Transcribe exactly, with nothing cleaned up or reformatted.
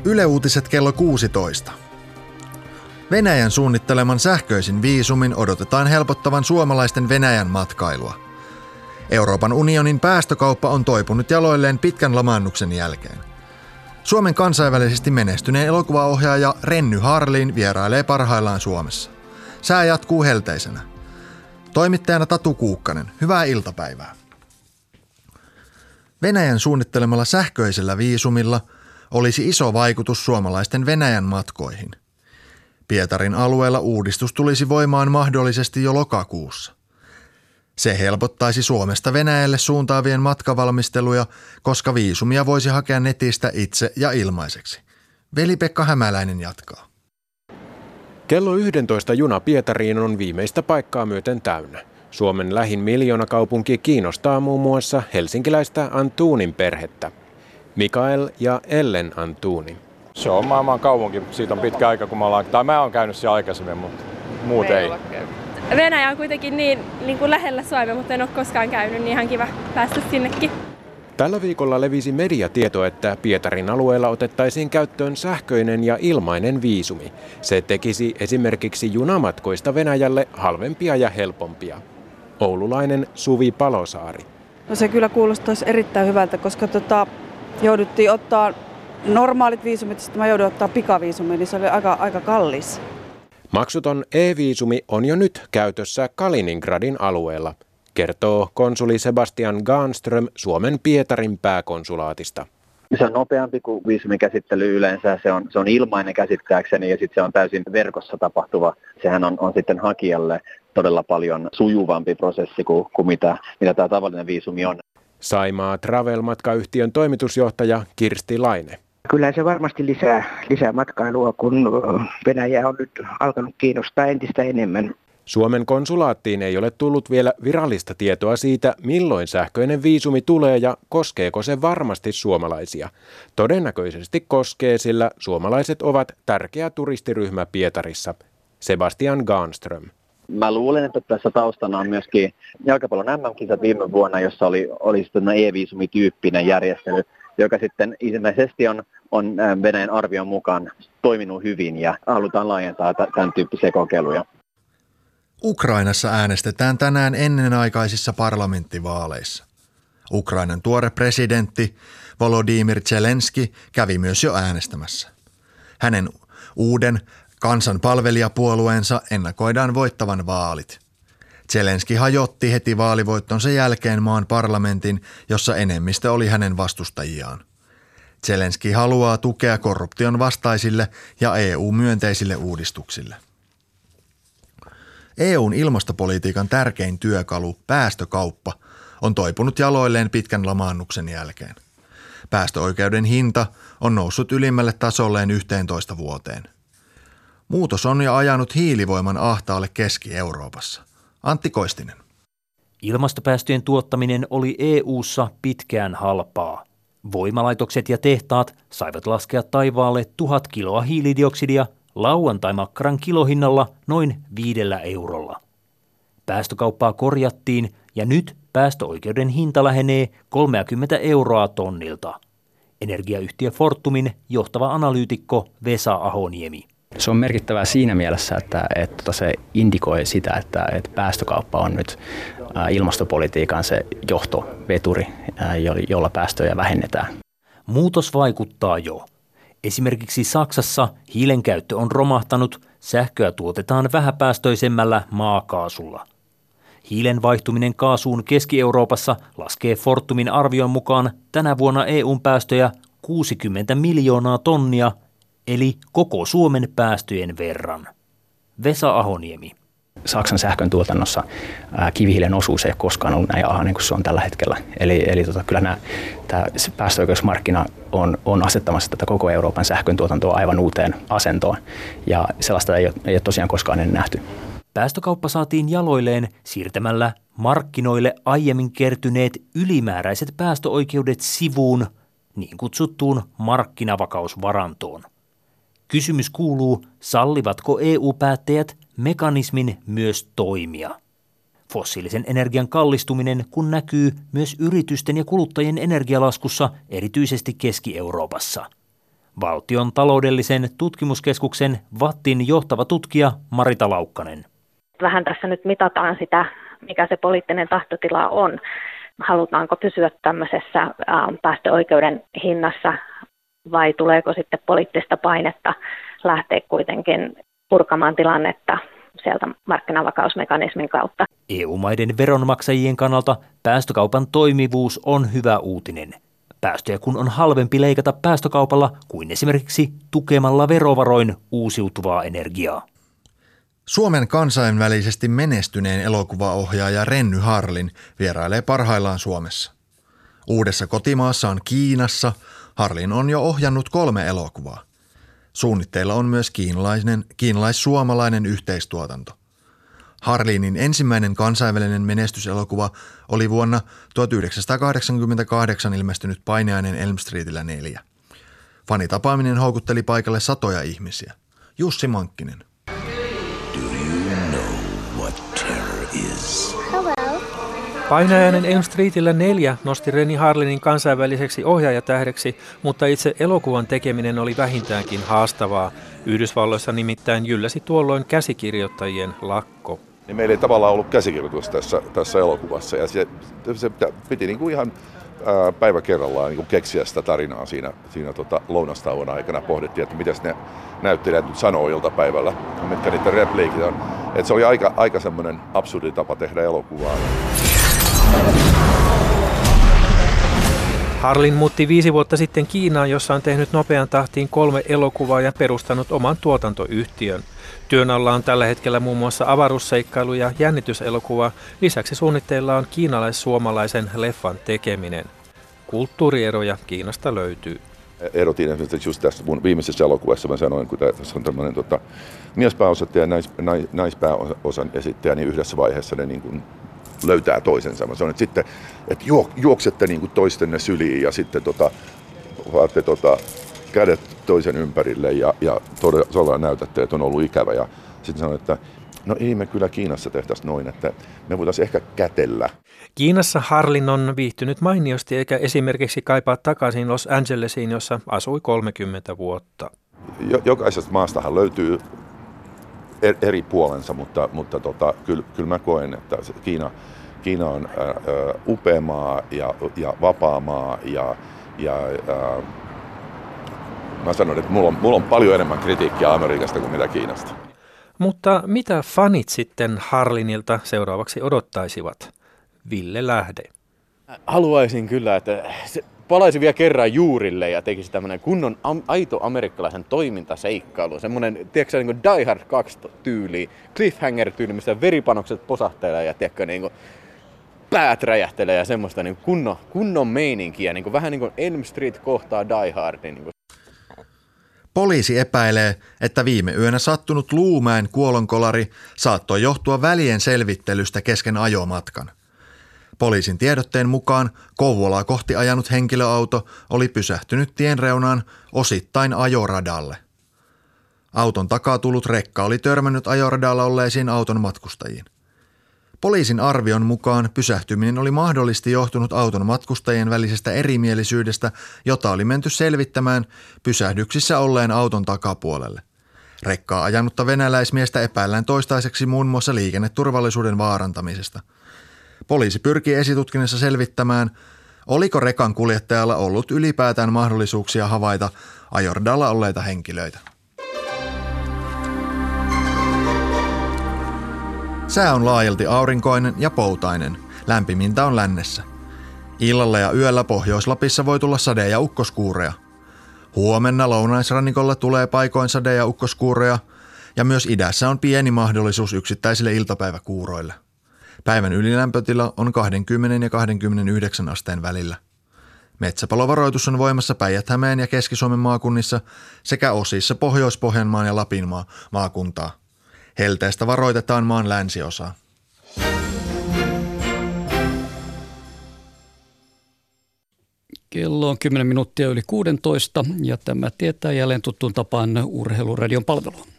Yle Uutiset kello kuusitoista. Venäjän suunnitteleman sähköisin viisumin odotetaan helpottavan suomalaisten Venäjän matkailua. Euroopan unionin päästökauppa on toipunut jaloilleen pitkän lamaannuksen jälkeen. Suomen kansainvälisesti menestyneen elokuvaohjaaja Renny Harlin vierailee parhaillaan Suomessa. Sää jatkuu helteisenä. Toimittajana Tatu Kuukkanen, hyvää iltapäivää. Venäjän suunnittelemalla sähköisellä viisumilla olisi iso vaikutus suomalaisten Venäjän matkoihin. Pietarin alueella uudistus tulisi voimaan mahdollisesti jo lokakuussa. Se helpottaisi Suomesta Venäjälle suuntaavien matkavalmisteluja, koska viisumia voisi hakea netistä itse ja ilmaiseksi. Veli-Pekka Hämäläinen jatkaa. Kello yksitoista juna Pietariin on viimeistä paikkaa myöten täynnä. Suomen lähin miljoonakaupunki kiinnostaa muun muassa helsinkiläistä Antunin perhettä. Mikael ja Ellen Antuni. Se on maailman kaupunki. Siitä on pitkä aika, kun mä ollaan, tai mä oon käynyt siellä aikaisemmin, mutta muut ei. Venäjä on kuitenkin niin, niin kuin lähellä Suomea, mutta en ole koskaan käynyt, niin ihan kiva päästä sinnekin. Tällä viikolla levisi mediatieto, että Pietarin alueella otettaisiin käyttöön sähköinen ja ilmainen viisumi. Se tekisi esimerkiksi junamatkoista Venäjälle halvempia ja helpompia. Oululainen Suvi Palosaari. No se kyllä kuulostaisi erittäin hyvältä, koska tota, jouduttiin ottaa normaalit viisumit, sitten mä joudun ottaa pikaviisumi, niin se oli aika, aika kallis. Maksuton e-viisumi on jo nyt käytössä Kaliningradin alueella, kertoo konsuli Sebastian Gahnström Suomen Pietarin pääkonsulaatista. Se on nopeampi kuin viisumikäsittely yleensä, se on, se on ilmainen käsittääkseni ja sitten se on täysin verkossa tapahtuva. Sehän on, on sitten hakijalle todella paljon sujuvampi prosessi kuin, kuin mitä, mitä tämä tavallinen viisumi on. Saimaa Travel-matkayhtiön toimitusjohtaja Kirsti Laine. Kyllä se varmasti lisää, lisää matkailua, kun Venäjä on nyt alkanut kiinnostaa entistä enemmän. Suomen konsulaattiin ei ole tullut vielä virallista tietoa siitä, milloin sähköinen viisumi tulee ja koskeeko se varmasti suomalaisia. Todennäköisesti koskee, sillä suomalaiset ovat tärkeä turistiryhmä Pietarissa. Sebastian Gahnström. Mä luulen, että tässä taustana on myöskin jalkapallon äm äm-kisat viime vuonna, jossa oli, oli sitten e-viisumityyppinen järjestely, joka sitten ilmeisesti on, on Venäjän arvion mukaan toiminut hyvin ja halutaan laajentaa tämän tyyppisiä kokeiluja. Ukrainassa äänestetään tänään ennenaikaisissa parlamenttivaaleissa. Ukrainan tuore presidentti Volodymyr Zelenski kävi myös jo äänestämässä. Hänen uuden kansanpalvelijapuolueensa ennakoidaan voittavan vaalit. Zelenski hajotti heti vaalivoittonsa jälkeen maan parlamentin, jossa enemmistö oli hänen vastustajiaan. Zelenski haluaa tukea korruption vastaisille ja E U-myönteisille uudistuksille. E U:n ilmastopolitiikan tärkein työkalu, päästökauppa, on toipunut jaloilleen pitkän lamaannuksen jälkeen. Päästöoikeuden hinta on noussut ylimmälle tasolleen yhteentoista vuoteen. Muutos on jo ajanut hiilivoiman ahtaalle Keski-Euroopassa. Antti Koistinen. Ilmastopäästöjen tuottaminen oli E U:ssa pitkään halpaa. Voimalaitokset ja tehtaat saivat laskea taivaalle tuhat kiloa hiilidioksidia lauantai-makkaran kilohinnalla noin viidellä eurolla. Päästökauppaa korjattiin ja nyt päästöoikeuden hinta lähenee kolmekymmentä euroa tonnilta. Energiayhtiö Fortumin johtava analyytikko Vesa Ahoniemi. Se on merkittävää siinä mielessä, että, että se indikoi sitä, että, että päästökauppa on nyt ilmastopolitiikan se johtoveturi, jolla päästöjä vähennetään. Muutos vaikuttaa jo. Esimerkiksi Saksassa hiilen käyttö on romahtanut, sähköä tuotetaan vähäpäästöisemmällä maakaasulla. Hiilen vaihtuminen kaasuun Keski-Euroopassa laskee Fortumin arvion mukaan tänä vuonna E U:n päästöjä kuusikymmentä miljoonaa tonnia, eli koko Suomen päästöjen verran. Vesa Ahoniemi. Saksan sähkön tuotannossa kivihiilen osuus ei ole koskaan ollut näin alhainen kuin se on tällä hetkellä. Eli, eli tota, kyllä nämä, tämä päästöoikeusmarkkina on, on asettamassa tätä koko Euroopan sähkön tuotantoa aivan uuteen asentoon. Ja sellaista ei ole, ei ole tosiaan koskaan ennen nähty. Päästökauppa saatiin jaloilleen siirtämällä markkinoille aiemmin kertyneet ylimääräiset päästöoikeudet sivuun, niin kutsuttuun markkinavakausvarantoon. Kysymys kuuluu, sallivatko E U-päättäjät mekanismin myös toimia? Fossiilisen energian kallistuminen kun näkyy myös yritysten ja kuluttajien energialaskussa, erityisesti Keski-Euroopassa. Valtion taloudellisen tutkimuskeskuksen VATTin johtava tutkija Marita Laukkanen. Vähän tässä nyt mitataan sitä, mikä se poliittinen tahtotila on. Halutaanko pysyä tämmöisessä päästöoikeuden hinnassa vai tuleeko sitten poliittista painetta lähteä kuitenkin purkamaan tilannetta sieltä markkinavakausmekanismin kautta. E U-maiden veronmaksajien kannalta päästökaupan toimivuus on hyvä uutinen. Päästöjä kun on halvempi leikata päästökaupalla kuin esimerkiksi tukemalla verovaroin uusiutuvaa energiaa. Suomen kansainvälisesti menestyneen elokuvaohjaaja Renny Harlin vierailee parhaillaan Suomessa. Uudessa kotimaassaan Kiinassa Harlin on jo ohjannut kolme elokuvaa. Suunnitteilla on myös kiinalainen, kiinalais-suomalainen yhteistuotanto. Harlinin ensimmäinen kansainvälinen menestyselokuva oli vuonna tuhatyhdeksänsataakahdeksankymmentäkahdeksan ilmestynyt Painajainen Elm Streetillä neljä. Fanitapaaminen houkutteli paikalle satoja ihmisiä. Jussi Mankkinen. Do you know what terror is? Hello. Painajainen Elm Streetillä neljä nosti Renny Harlinin kansainväliseksi ohjaajatähdeksi, mutta itse elokuvan tekeminen oli vähintäänkin haastavaa. Yhdysvalloissa nimittäin jylläsi tuolloin käsikirjoittajien lakko. Niin meillä ei tavallaan ollut käsikirjoitus tässä, tässä elokuvassa ja se, se piti niin kuin ihan ää, päivä kerrallaan niin kuin keksiä sitä tarinaa siinä, siinä tota lounastauon aikana. Pohdittiin, että miten ne näyttelijät nyt sanoo iltapäivällä, mitkä niiden repliikit on. Et se oli aika, aika semmoinen absurdi tapa tehdä elokuvaa. Harlin muutti viisi vuotta sitten Kiinaan, jossa on tehnyt nopean tahtiin kolme elokuvaa ja perustanut oman tuotantoyhtiön. Työn alla on tällä hetkellä muun muassa avaruusseikkailu- ja jännityselokuva. Lisäksi suunnitteilla on kiinalais-suomalaisen leffan tekeminen. Kulttuurieroja Kiinasta löytyy. Erotin esimerkiksi just tässä mun viimeisessä elokuvassa, mä sanoin, kun tässä on tämmöinen tota, miespääosattaja ja nais, nais, naispääosan esittäjä, niin yhdessä vaiheessa ne niin kuin löytää toisensa. Mä sanon, että sitten että juoksette niin kuin toistenne syliin ja sitten tota, vaatte tota, kädet toisen ympärille ja, ja todella näytätte, että on ollut ikävä. Ja sitten sanoin, että no ei me kyllä Kiinassa tehtäisi noin, että me voitaisiin ehkä kätellä. Kiinassa Harlin on viihtynyt mainiosti eikä esimerkiksi kaipaa takaisin Los Angelesiin, jossa asui kolmekymmentä vuotta. Jokaisesta maastahan löytyy eri puolensa, mutta, mutta tota, kyllä, kyllä mä koen, että Kiina, Kiina on ää, upea maa ja, ja vapaa maa ja, ja ää, mä sanon, että mulla on, mulla on paljon enemmän kritiikkiä Amerikasta kuin mitä Kiinasta. Mutta mitä fanit sitten Harlinilta seuraavaksi odottaisivat? Ville Lähde. Haluaisin kyllä, että se palaisi vielä kerran juurille ja tekisi tämmöinen kunnon am- aito amerikkalaisen toimintaseikkailu. Semmoinen, tiedätkö, niin kuin Die Hard kaksi tyyli, cliffhanger-tyyli, missä veripanokset posahtelee ja tiedätkö, niin kuin päät räjähtelee ja semmoista niin kunnon, kunnon meininkiä. Niin kuin, vähän niin kuin Elm Street kohtaa Die Hardin. Niin kuin. Poliisi epäilee, että viime yönä sattunut Luumäen kuolonkolari saattoi johtua välien selvittelystä kesken ajomatkan. Poliisin tiedotteen mukaan Kouvolaa kohti ajanut henkilöauto oli pysähtynyt tien reunaan osittain ajoradalle. Auton takaa tullut rekka oli törmännyt ajoradalla olleisiin auton matkustajiin. Poliisin arvion mukaan pysähtyminen oli mahdollisesti johtunut auton matkustajien välisestä erimielisyydestä, jota oli menty selvittämään pysähdyksissä olleen auton takapuolelle. Rekkaa ajanutta venäläismiestä epäillään toistaiseksi muun muassa liikenneturvallisuuden vaarantamisesta. Poliisi pyrkii esitutkinnassa selvittämään, oliko rekan kuljettajalla ollut ylipäätään mahdollisuuksia havaita ajoradalla olleita henkilöitä. Sää on laajalti aurinkoinen ja poutainen. Lämpimintä on lännessä. Illalla ja yöllä Pohjois-Lapissa voi tulla sade- ja ukkoskuureja. Huomenna lounaisrannikolla tulee paikoin sade- ja ukkoskuureja, ja myös idässä on pieni mahdollisuus yksittäisille iltapäiväkuuroille. Päivän ylilämpötila on kaksikymmentä ja kaksikymmentäyhdeksän asteen välillä. Metsäpalovaroitus on voimassa Päijät-Hämeen ja Keski-Suomen maakunnissa sekä osissa Pohjois-Pohjanmaan ja Lapinmaa maakuntaa. Helteestä varoitetaan maan länsiosaa. Kello on kymmenen minuuttia yli kuusitoista ja tämä tietää jälleen tuttuun tapaan Urheiluradion palvelua.